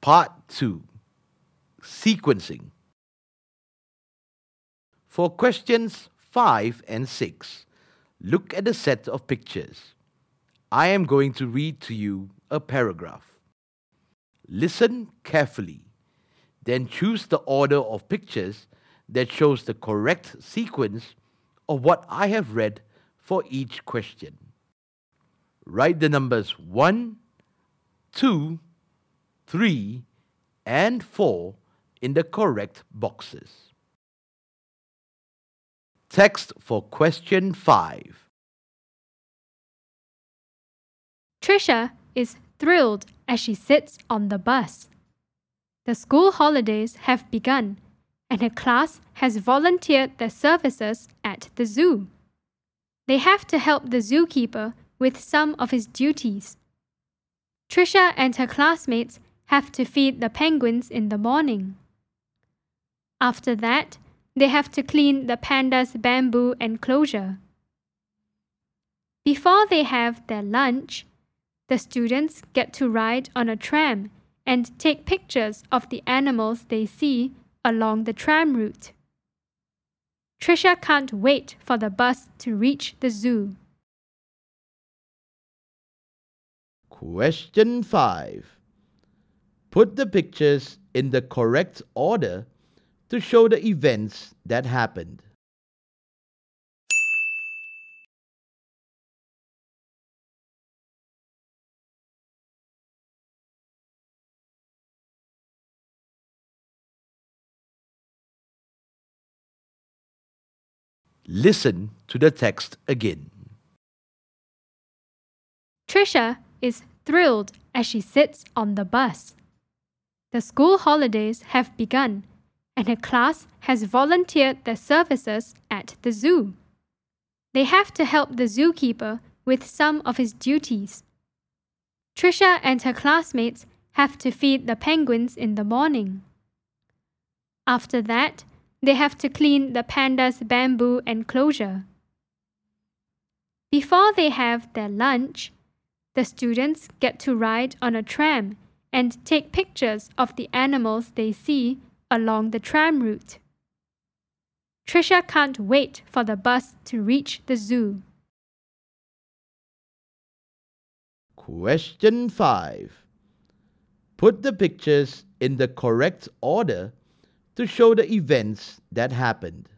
Part 2. Sequencing. For questions 5 and 6, look at the set of pictures. I am going to read to you a paragraph. Listen carefully, then choose the order of pictures that shows the correct sequence of what I have read for each question. Write the numbers 1, 2, 3, and 4 in the correct boxes. Text for question 5. Trisha is thrilled as she sits on the bus. The school holidays have begun, and her class has volunteered their services at the zoo. They have to help the zookeeper with some of his duties. Trisha and her classmates have to feed the penguins in the morning. After that, they have to clean the panda's bamboo enclosure. Before they have their lunch, the students get to ride on a tram and take pictures of the animals they see along the tram route. Trisha can't wait for the bus to reach the zoo. Question 5. Put the pictures in the correct order to show the events that happened. Listen to the text again. Trisha is thrilled as she sits on the bus. The school holidays have begun, and her class has volunteered their services at the zoo. They have to help the zookeeper with some of his duties. Trisha and her classmates have to feed the penguins in the morning. After that, they have to clean the panda's bamboo enclosure. Before they have their lunch, the students get to ride on a tram and take pictures of the animals they see along the tram route. Trisha can't wait for the bus to reach the zoo. Question 5. Put the pictures in the correct order to show the events that happened.